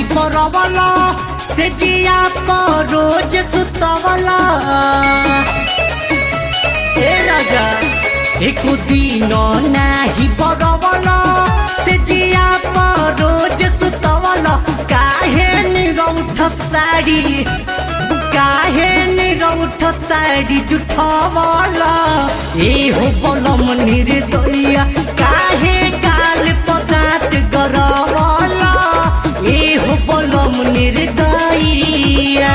परवला से जिया पर रोज सुतवला ए राजा एक दिन नाही परवला से जिया पर रोज सुतवला काहे निरौठ साड़ी काहे निरौठ साड़ी जुठवला ए हो बलम निर्दया काहे काल पदात गरवला ए हो बलम निर्दया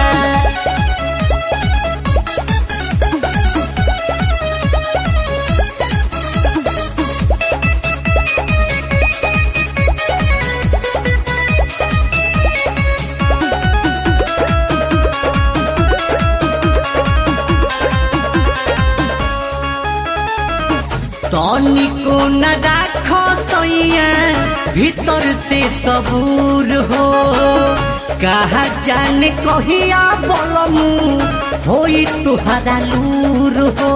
तनिको न राख सैया भीतर से सबूर हो कहा जाने कहिया बलमु होई तुहरा लूर हो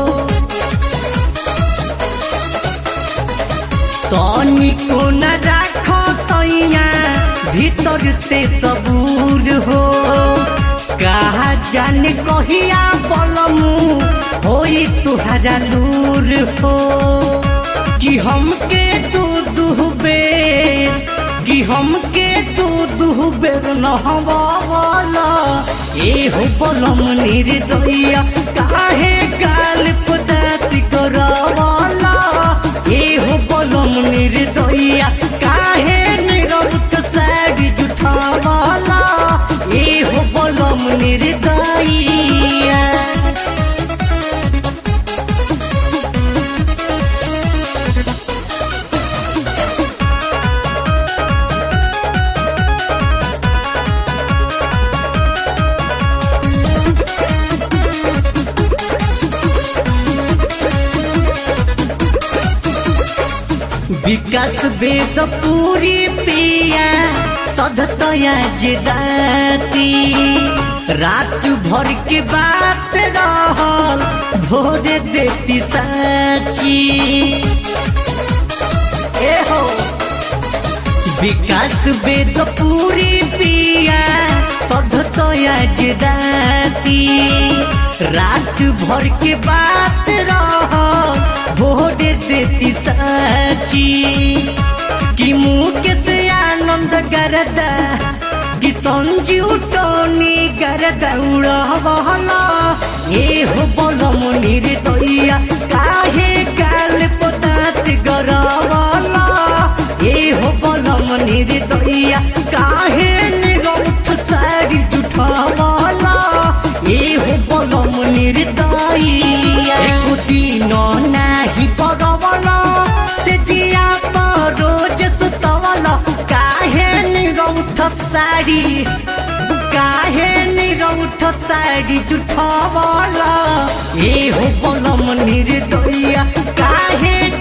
तनिको न राख सैया भीतर से सबूर हो कहा जाने कहिया बलमु होई तुहरा लूर हो कि हमके तू बेर कि हमके तू बेर नहवाला ए हो बलम निर्दया काहे गाल पदात करवाला ए हो बलम निर्दया काहे निरौठ साड़ी जुठावाला ए हो बलम निर्दया विकास वेद पूरी पिया सधतया जिदाती रात भर के बात रहल भोरे देती साची ए हो विकास वेद पूरी पिया सधतया जिदाती रात भर के बात रहल भोरे देती साची कि मुँह से आनंद गरदा कि संजीव टोनी गरदा उड़ावला ए हो बलम निर्दया काहे काल पदात गरवला ए हो बलम निर्दया काहे निरौठ साड़ी जुठावला ए हो बलम निर्दया एक दिन नाही परवला से जिया पर रोज सुतवला काहे निरौठ साड़ी काहे निरौठ साड़ी जुठवला ए हो बलम निर्दया काहे